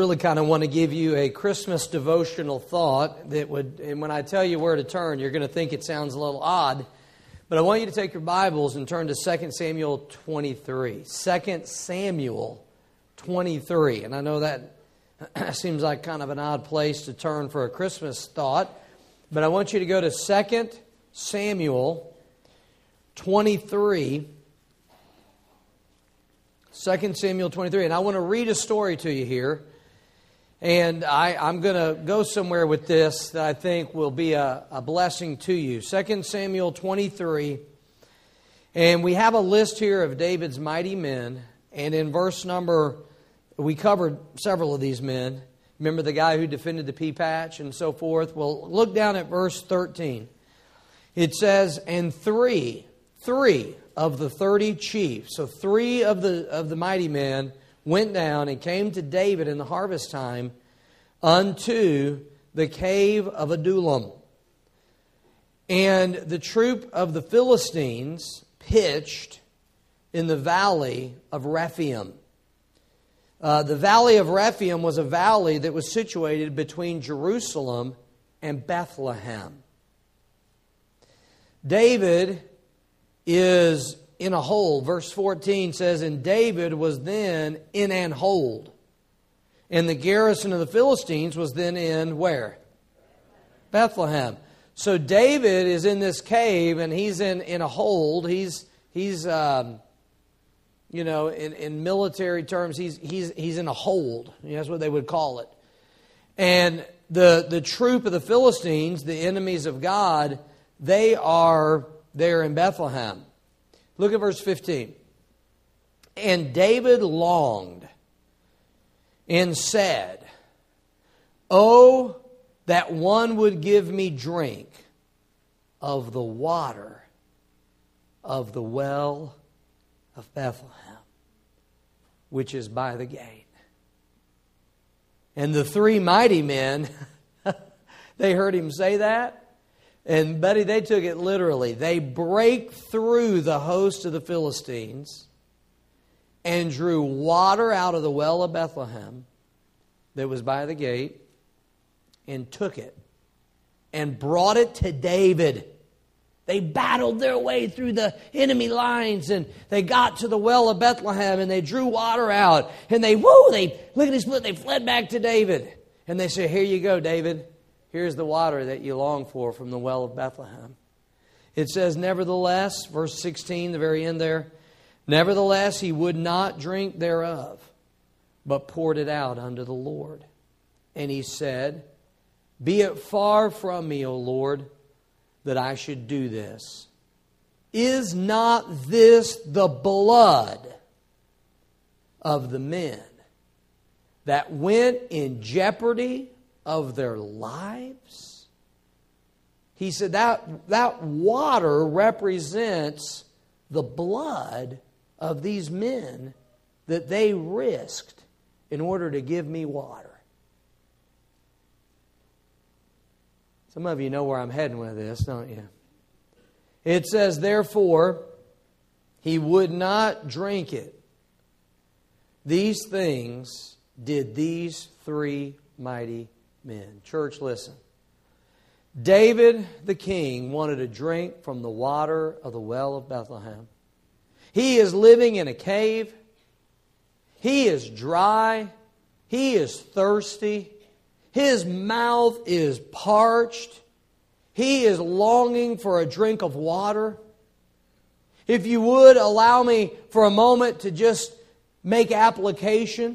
Really kind of want to give you a Christmas devotional thought that would, and when I tell you where to turn, you're going to think it sounds a little odd, but I want you to take your Bibles and turn to 2 Samuel 23. 2 Samuel 23. And I know that seems like kind of an odd place to turn for a Christmas thought, but I want you to go to 2 Samuel 23. 2 Samuel 23. And I want to read a story to you here. And I'm going to go somewhere with this that I think will be a blessing to you. 2 Samuel 23. And we have a list here of David's mighty men. And in verse number, we covered several of these men. Remember the guy who defended the pea patch and so forth? Well, look down at verse 13. It says, and three of the 30 chiefs, so 3 of the mighty men, went down and came to David in the harvest time unto the cave of Adullam. And the troop of the Philistines pitched in the valley of Rephaim. The valley of Rephaim was a valley that was situated between Jerusalem and Bethlehem. David is in a hold. Verse 14 says, and David was then in an hold. And the garrison of the Philistines was then in where? Bethlehem. So David is in this cave and he's in a hold. He's in military terms, he's in a hold. That's what they would call it. And the troop of the Philistines, the enemies of God, they are there in Bethlehem. Look at verse 15. And David longed and said, oh, that one would give me drink of the water of the well of Bethlehem, which is by the gate. And the 3 mighty men, they heard him say that. And buddy, they took it literally. They break through the host of the Philistines and drew water out of the well of Bethlehem that was by the gate and took it and brought it to David. They battled their way through the enemy lines and they got to the well of Bethlehem and they drew water out and look at this, they fled back to David. And they said, here you go, David. Here's the water that you long for from the well of Bethlehem. It says, nevertheless, verse 16, the very end there, nevertheless, he would not drink thereof, but poured it out unto the Lord. And he said, be it far from me, O Lord, that I should do this. Is not this the blood of the men that went in jeopardy of their lives? He said that water represents the blood of these men that they risked in order to give me water. Some of you know where I'm heading with this, don't you? It says, therefore, he would not drink it. These things did these 3 mighty men. Church, listen. David the king wanted to drink from the water of the well of Bethlehem. He is living in a cave. He is dry. He is thirsty. His mouth is parched. He is longing for a drink of water. If you would allow me for a moment to just make application.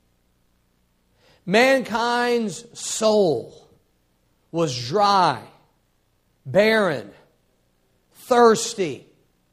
Mankind's soul was dry, barren, thirsty,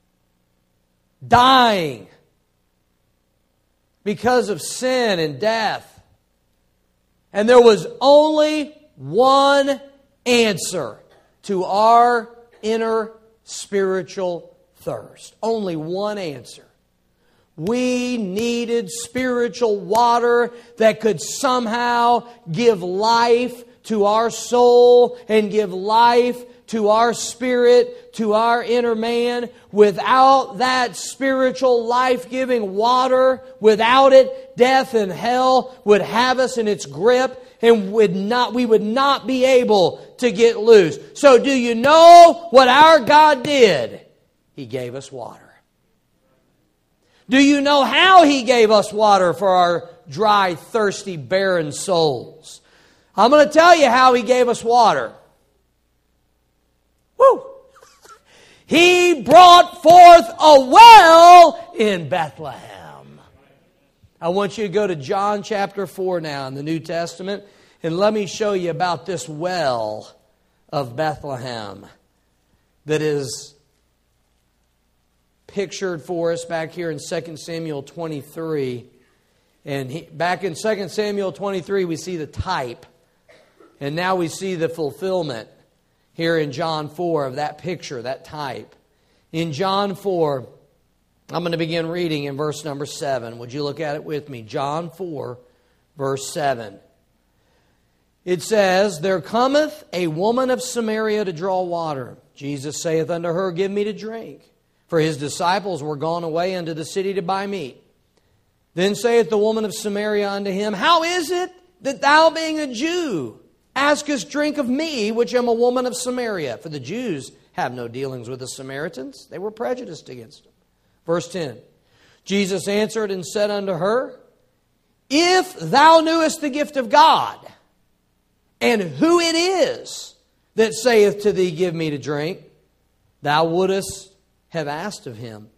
dying because of sin and death. And there was only one answer to our inner spiritual thirst. Only one answer. We needed spiritual water that could somehow give life to our soul and give life to our spirit, to our inner man. Without that spiritual life-giving water, without it, death and hell would have us in its grip, and we would not be able to get loose. So do you know what our God did? He gave us water. Do you know how He gave us water for our dry, thirsty, barren souls? I'm going to tell you how He gave us water. Woo! He brought forth a well in Bethlehem. I want you to go to John chapter 4 now in the New Testament, and let me show you about this well of Bethlehem that is pictured for us back here in 2 Samuel 23. And back in 2 Samuel 23, we see the type. And now we see the fulfillment here in John 4 of that picture, that type. In John 4, I'm going to begin reading in verse number 7. Would you look at it with me? John 4, verse 7. It says, "There cometh a woman of Samaria to draw water. Jesus saith unto her, Give me to drink. For his disciples were gone away unto the city to buy meat. Then saith the woman of Samaria unto him, How is it that thou, being a Jew, askest drink of me, which am a woman of Samaria? For the Jews have no dealings with the Samaritans. They were prejudiced against them." Verse 10. Jesus answered and said unto her, "If thou knewest the gift of God, and who it is that saith to thee, Give me to drink, thou wouldest have asked of him,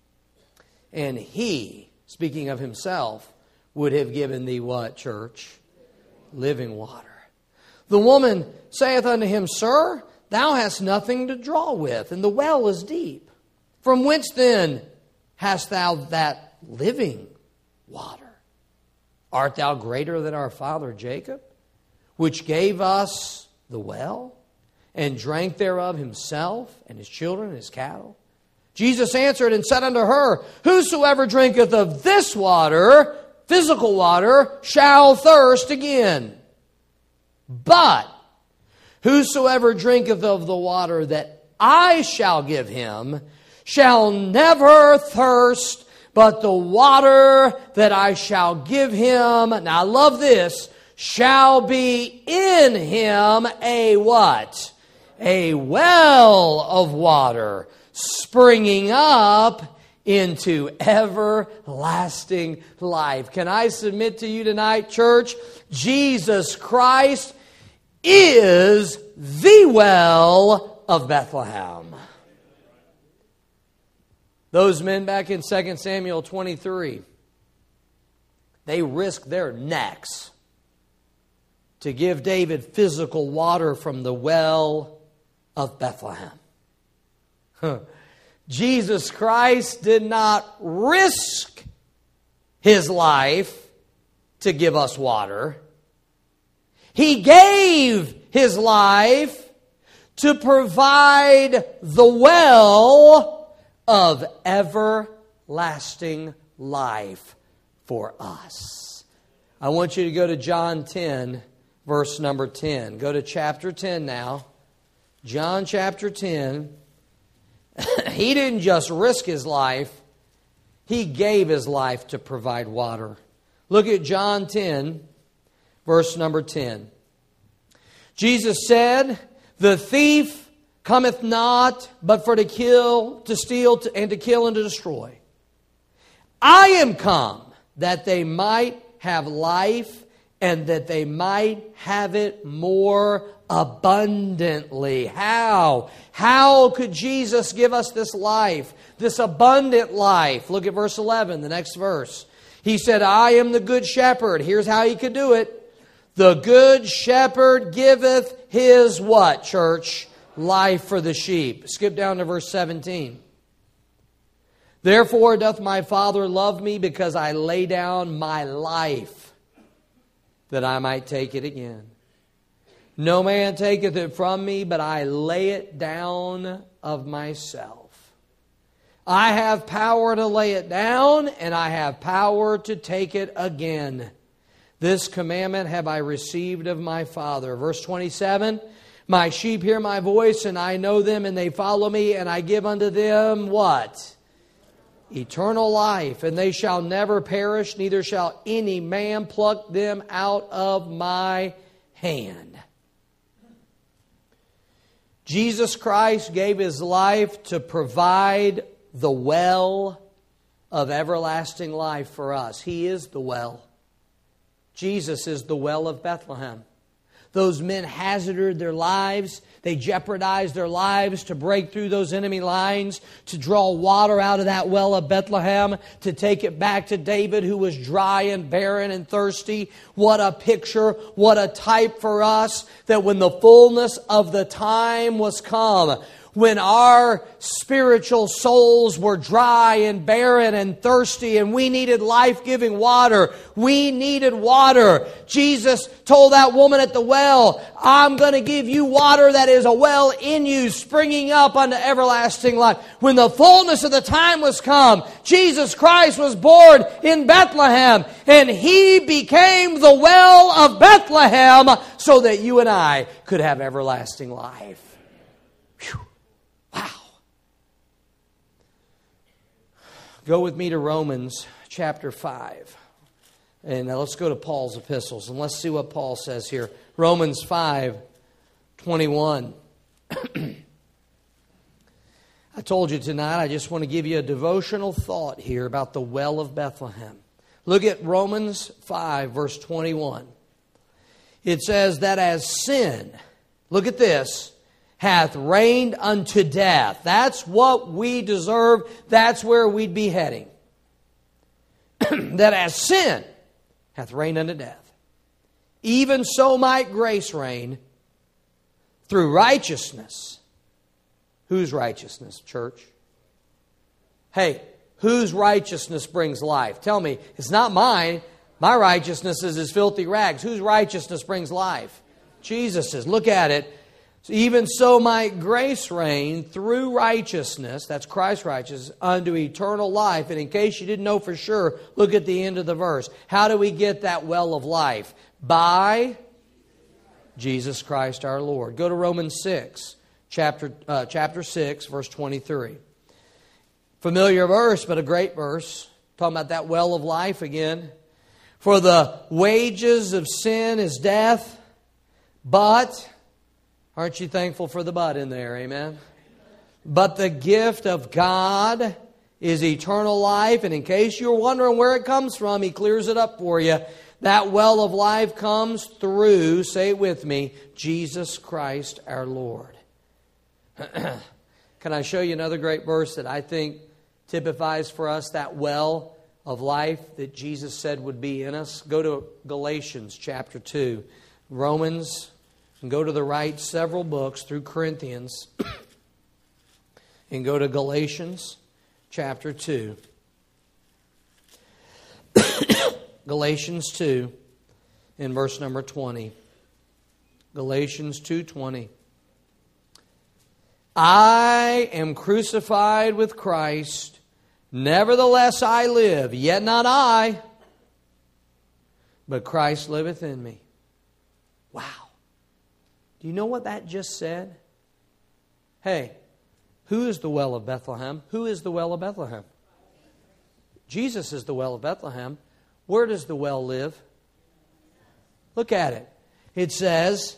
and he," speaking of himself, "would have given thee" what, church? "Living water." The woman saith unto him, "Sir, thou hast nothing to draw with, and the well is deep. From whence then hast thou that living water? Art thou greater than our father Jacob, which gave us the well, and drank thereof himself, and his children, and his cattle?" Jesus answered and said unto her, "Whosoever drinketh of this water," physical water, "shall thirst again. But whosoever drinketh of the water that I shall give him shall never thirst, but the water that I shall give him," now I love this, "shall be in him a" what? "A well of water, springing up into everlasting life." Can I submit to you tonight, church? Jesus Christ is the well of Bethlehem. Those men back in 2 Samuel 23, they risked their necks to give David physical water from the well of Bethlehem. Jesus Christ did not risk His life to give us water. He gave His life to provide the well of everlasting life for us. I want you to go to John 10, verse number 10. Go to chapter 10 now. John chapter 10. He didn't just risk His life. He gave His life to provide water. Look at John 10, verse number 10. Jesus said, "The thief cometh not, but for to kill, to steal, and to kill, and to destroy. I am come, that they might have life, and that they might have it more abundantly." How? How could Jesus give us this life, this abundant life? Look at verse 11, the next verse. He said, "I am the good shepherd." Here's how He could do it. "The good shepherd giveth his" what, church? "Life for the sheep." Skip down to verse 17. "Therefore doth my Father love me, because I lay down my life, that I might take it again. No man taketh it from me, but I lay it down of myself. I have power to lay it down, and I have power to take it again. This commandment have I received of my Father." Verse 27, My sheep hear my voice, and I know them, and they follow me, and I give unto them what? Eternal life, and they shall never perish, neither shall any man pluck them out of my hand. Jesus Christ gave His life to provide the well of everlasting life for us. He is the well. Jesus is the well of Bethlehem. Those men hazarded their lives. They jeopardized their lives to break through those enemy lines, to draw water out of that well of Bethlehem, to take it back to David, who was dry and barren and thirsty. What a picture, what a type for us, that when the fullness of the time was come, when our spiritual souls were dry and barren and thirsty and we needed life-giving water. We needed water. Jesus told that woman at the well, I'm going to give you water that is a well in you, springing up unto everlasting life. When the fullness of the time was come, Jesus Christ was born in Bethlehem, and He became the well of Bethlehem so that you and I could have everlasting life. Whew. Wow. Go with me to Romans chapter 5. And now let's go to Paul's epistles and let's see what Paul says here. Romans 5:21. I told you tonight, I just want to give you a devotional thought here about the well of Bethlehem. Look at Romans 5, verse 21. It says that as sin, look at this, hath reigned unto death. That's what we deserve. That's where we'd be heading. That as sin hath reigned unto death, even so might grace reign through righteousness. Whose righteousness, church? Hey, whose righteousness brings life? Tell me, it's not mine. My righteousness is as filthy rags. Whose righteousness brings life? Jesus' Look at it. Even so might grace reign through righteousness, that's Christ's righteousness, unto eternal life. And in case you didn't know for sure, look at the end of the verse. How do we get that well of life? By Jesus Christ our Lord. Go to Romans 6, chapter 6, verse 23. Familiar verse, but a great verse. Talking about that well of life again. For the wages of sin is death, but... Aren't you thankful for the but in there? Amen. But the gift of God is eternal life. And in case you're wondering where it comes from, He clears it up for you. That well of life comes through, say it with me, Jesus Christ our Lord. Can I show you another great verse that I think typifies for us that well of life that Jesus said would be in us? Go to Galatians chapter 2. Romans, and go to the right several books through Corinthians, and go to Galatians chapter 2. Galatians 2 in verse number 20. Galatians 2:20. I am crucified with Christ, nevertheless I live, yet not I, but Christ liveth in me. Wow. Do you know what that just said? Hey, who is the well of Bethlehem? Who is the well of Bethlehem? Jesus is the well of Bethlehem. Where does the well live? Look at it. It says,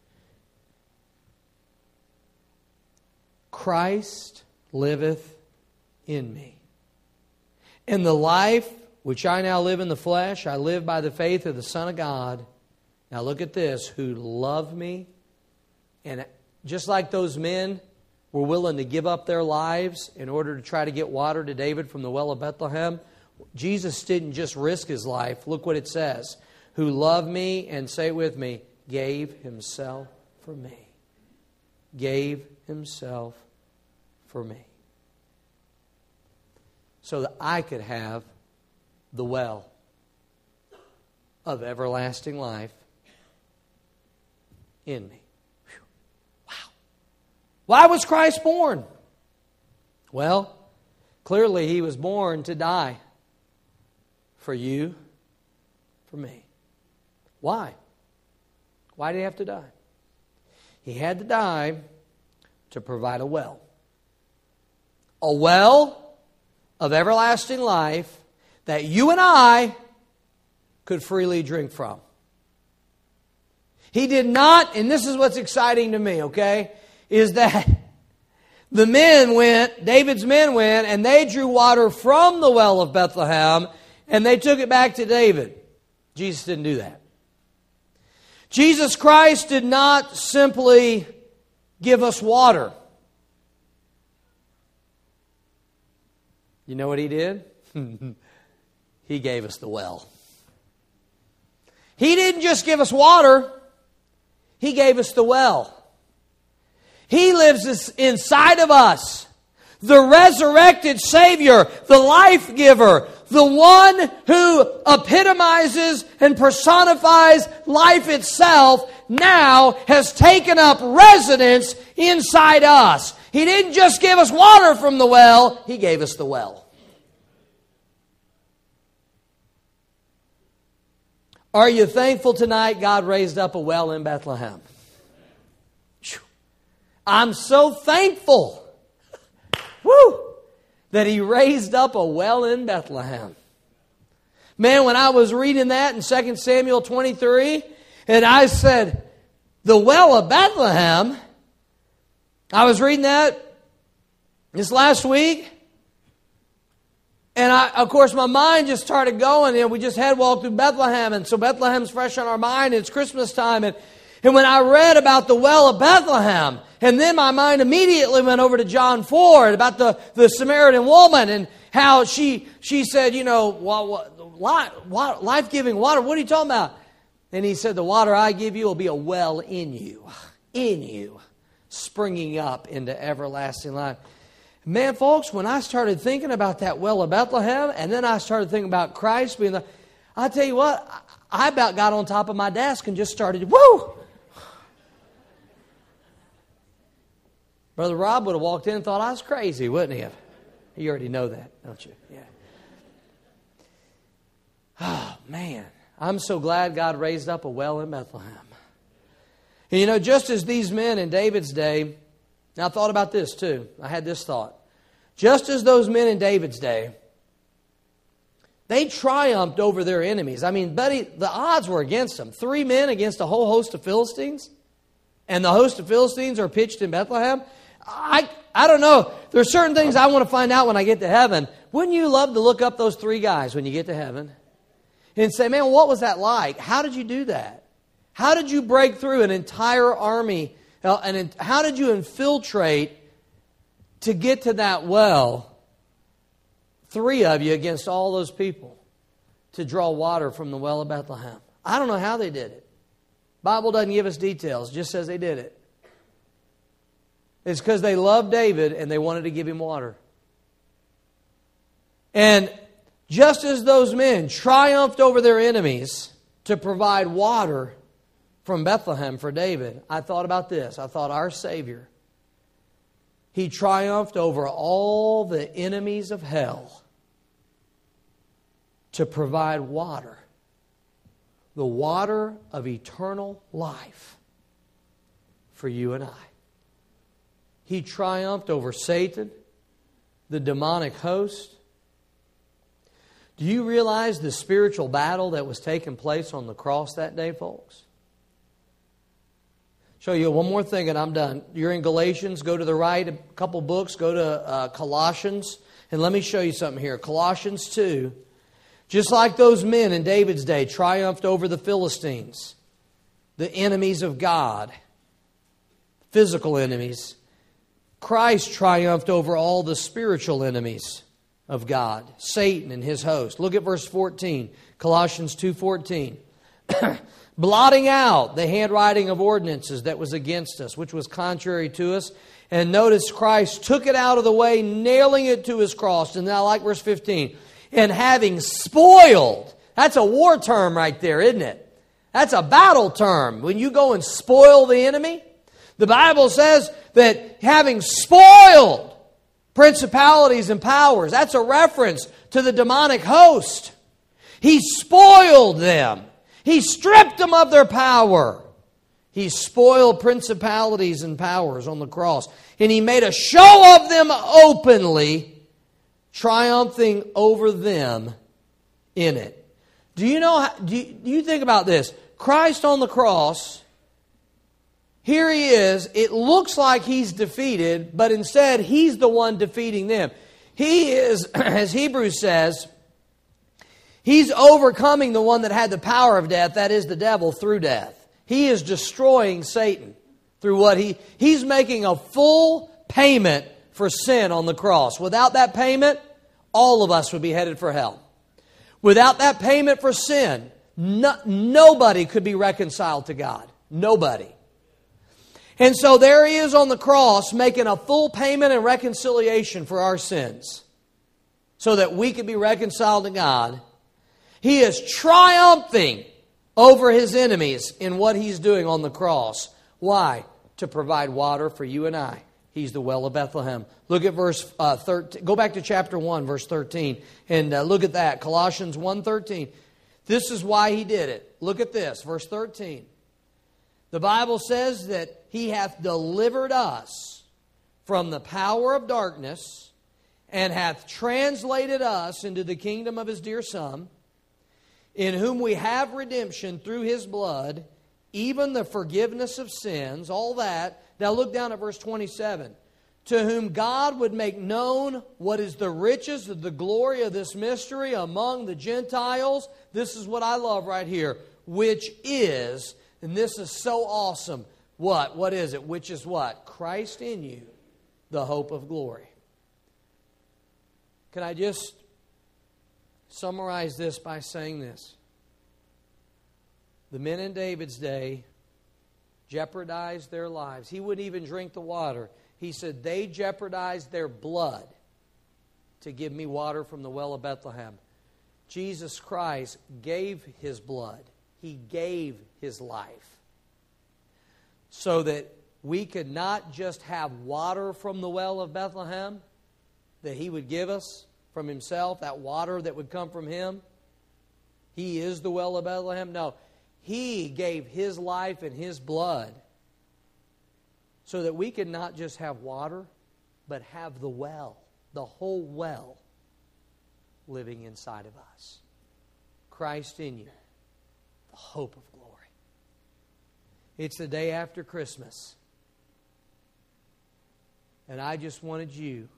Christ liveth in me. And the life which I now live in the flesh, I live by the faith of the Son of God. Now look at this, who loved me. And just like those men were willing to give up their lives in order to try to get water to David from the well of Bethlehem, Jesus didn't just risk His life. Look what it says. Who loved me, and say it with me, gave Himself for me. Gave Himself for me. So that I could have the well of everlasting life in me. Why was Christ born? Well, clearly He was born to die for you, for me. Why? Why did He have to die? He had to die to provide a well. A well of everlasting life that you and I could freely drink from. He did not, and this is what's exciting to me, okay, is that the men went, David's men went, and they drew water from the well of Bethlehem, and they took it back to David. Jesus didn't do that. Jesus Christ did not simply give us water. You know what He did? He gave us the well. He didn't just give us water. He gave us the well. He lives inside of us. The resurrected Savior, the life giver, the one who epitomizes and personifies life itself, now has taken up residence inside us. He didn't just give us water from the well, He gave us the well. Are you thankful tonight God raised up a well in Bethlehem? I'm so thankful. Woo! That He raised up a well in Bethlehem. Man, when I was reading that in 2 Samuel 23, and I said, the well of Bethlehem, I was reading that this last week, and of course my mind just started going, and we just had walked through Bethlehem, and so Bethlehem's fresh on our mind, and it's Christmas time, and when I read about the well of Bethlehem, and then my mind immediately went over to John 4 about the Samaritan woman and how she said, life-giving water, what are you talking about? And He said, the water I give you will be a well in you, springing up into everlasting life. Man, folks, when I started thinking about that well of Bethlehem, and then I started thinking about Christ being I tell you what, I about got on top of my desk and just started, woo! Brother Rob would have walked in and thought I was crazy, wouldn't he have? You already know that, don't you? Yeah. Oh, man. I'm so glad God raised up a well in Bethlehem. And just as these men in David's day, now I thought about this too. I had this thought. Just as those men in David's day, they triumphed over their enemies. I mean, buddy, the odds were against them. 3 men against a whole host of Philistines. And the host of Philistines are pitched in Bethlehem. I don't know. There's certain things I want to find out when I get to heaven. Wouldn't you love to look up those 3 guys when you get to heaven? And say, man, what was that like? How did you do that? How did you break through an entire army? And how did you infiltrate to get to that well? 3 of you against all those people to draw water from the well of Bethlehem. I don't know how they did it. Bible doesn't give us details. It just says they did it. It's because they loved David and they wanted to give him water. And just as those men triumphed over their enemies to provide water from Bethlehem for David, I thought about this. I thought our Savior, He triumphed over all the enemies of hell to provide water, the water of eternal life for you and I. He triumphed over Satan, the demonic host. Do you realize the spiritual battle that was taking place on the cross that day, folks? Show you one more thing and I'm done. You're in Galatians. Go to the right, a couple books. Go to Colossians. And let me show you something here. Colossians 2. Just like those men in David's day triumphed over the Philistines, the enemies of God, physical enemies, Christ triumphed over all the spiritual enemies of God, Satan and his host. Look at verse 14, Colossians 2:14. Blotting out the handwriting of ordinances that was against us, which was contrary to us. And notice Christ took it out of the way, nailing it to His cross. And now I like verse 15. And having spoiled, that's a war term right there, isn't it? That's a battle term. When you go and spoil the enemy, the Bible says that having spoiled principalities and powers, that's a reference to the demonic host. He spoiled them. He stripped them of their power. He spoiled principalities and powers on the cross. And He made a show of them openly, triumphing over them in it. Do you think about this? Christ on the cross, here He is. It looks like He's defeated, but instead He's the one defeating them. He is, as Hebrews says, He's overcoming the one that had the power of death, that is the devil, through death. He is destroying Satan through what He's making a full payment for sin on the cross. Without that payment, all of us would be headed for hell. Without that payment for sin, nobody could be reconciled to God. Nobody. And so there He is on the cross making a full payment and reconciliation for our sins so that we could be reconciled to God. He is triumphing over His enemies in what He's doing on the cross. Why? To provide water for you and I. He's the well of Bethlehem. Look at verse 13. Go back to chapter 1, verse 13, and look at that. Colossians 1:13. This is why He did it. Look at this, verse 13. The Bible says that He hath delivered us from the power of darkness and hath translated us into the kingdom of His dear Son, in whom we have redemption through His blood, even the forgiveness of sins, all that. Now look down at verse 27. To whom God would make known what is the riches of the glory of this mystery among the Gentiles. This is what I love right here. Which is, and this is so awesome. What? What is it? Which is what? Christ in you, the hope of glory. Can I just summarize this by saying this? The men in David's day jeopardized their lives. He wouldn't even drink the water. He said, they jeopardized their blood to give me water from the well of Bethlehem. Jesus Christ gave His blood. He gave His life so that we could not just have water from the well of Bethlehem that He would give us from Himself, that water that would come from Him. He is the well of Bethlehem. No, He gave His life and His blood so that we could not just have water, but have the well, the whole well, living inside of us. Christ in you, the hope of glory. It's the day after Christmas. And I just wanted you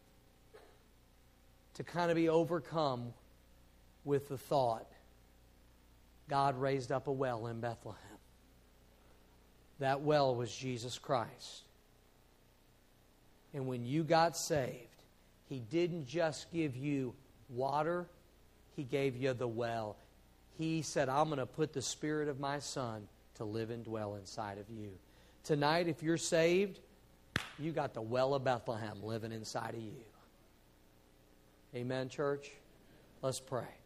to kind of be overcome with the thought, God raised up a well in Bethlehem. That well was Jesus Christ. And when you got saved, He didn't just give you water, He gave you the well. He said, I'm going to put the Spirit of my Son to live and dwell inside of you. Tonight, if you're saved, you got the well of Bethlehem living inside of you. Amen, church? Let's pray.